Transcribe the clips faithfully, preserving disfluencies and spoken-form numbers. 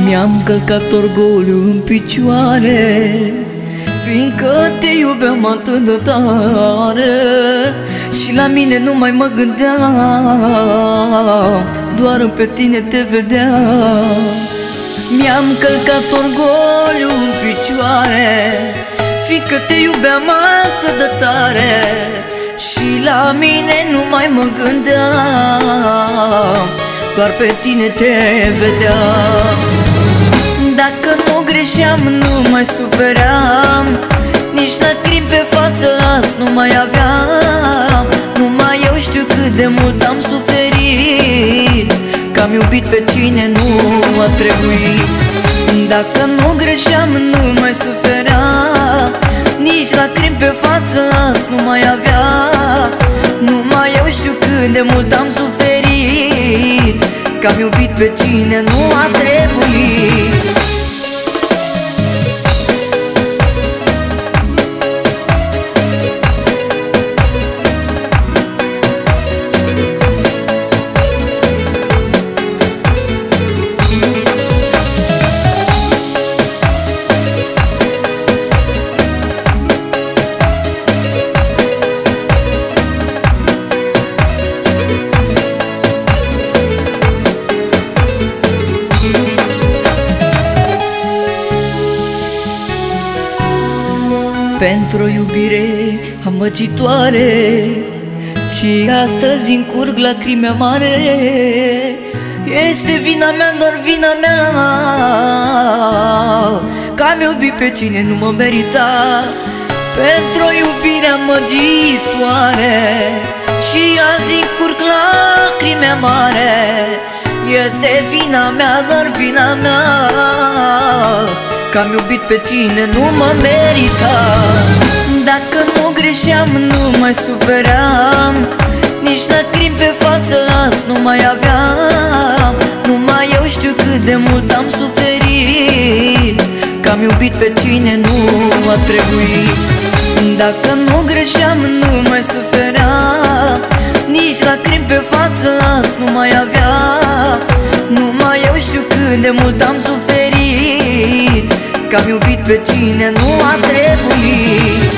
Mi-am călcat orgoliu în picioare, fiindcă te iubeam atât de tare. Și la mine nu mai mă gândeam, doar pe tine te vedeam. Mi-am călcat orgoliu în picioare, fiindcă te iubeam atât de tare. Și la mine nu mai mă gândeam, doar pe tine te vedeam. Dacă nu greșeam, nu mai sufeream, nici lacrimi pe față azi nu mai aveam. Numai eu știu cât de mult am suferit, că am iubit pe cine nu a trebuit. Dacă nu greșeam, nu mai sufeream, nici lacrimi pe față azi nu mai aveam. Numai eu știu cât de mult am suferit, că am iubit pe cine nu a trebuit. Pentru o iubire amăgitoare și astăzi încurg lacrimi amare. Este vina mea, doar vina mea, că am iubit pe cine nu mă merita. Pentru o iubire amăgitoare și azi încurg lacrimi amare. Este vina mea, doar vina mea, că am iubit pe cine nu mă merita. Dacă nu greșeam, nu mai sufeream, nici lacrimi pe față azi nu mai aveam. Numai eu știu cât de mult am suferit, că am iubit pe cine nu a trebuit. Dacă nu greșeam, nu mai sufeream, nici lacrimi pe față azi nu mai aveam. Numai eu știu cât de mult am suferit, că am iubit pe cine nu a trebuit.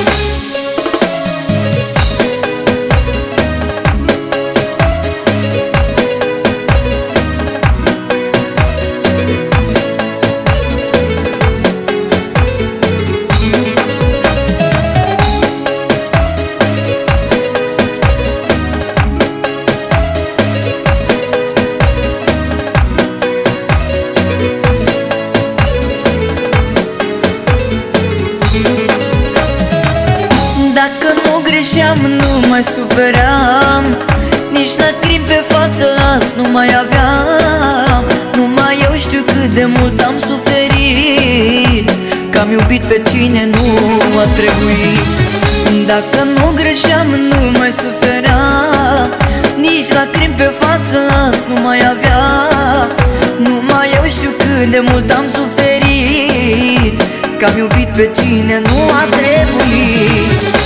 Dacă nu greșeam, nu mai sufeream, nici lacrimi pe față azi nu mai aveam. Numai eu știu cât de mult am suferit, că am iubit pe cine nu a trebuit. Dacă nu greșeam, nu mai suferam, nici lacrimi pe față azi nu mai aveam. Numai eu știu cât de mult am suferit, că am iubit pe cine nu a trebuit.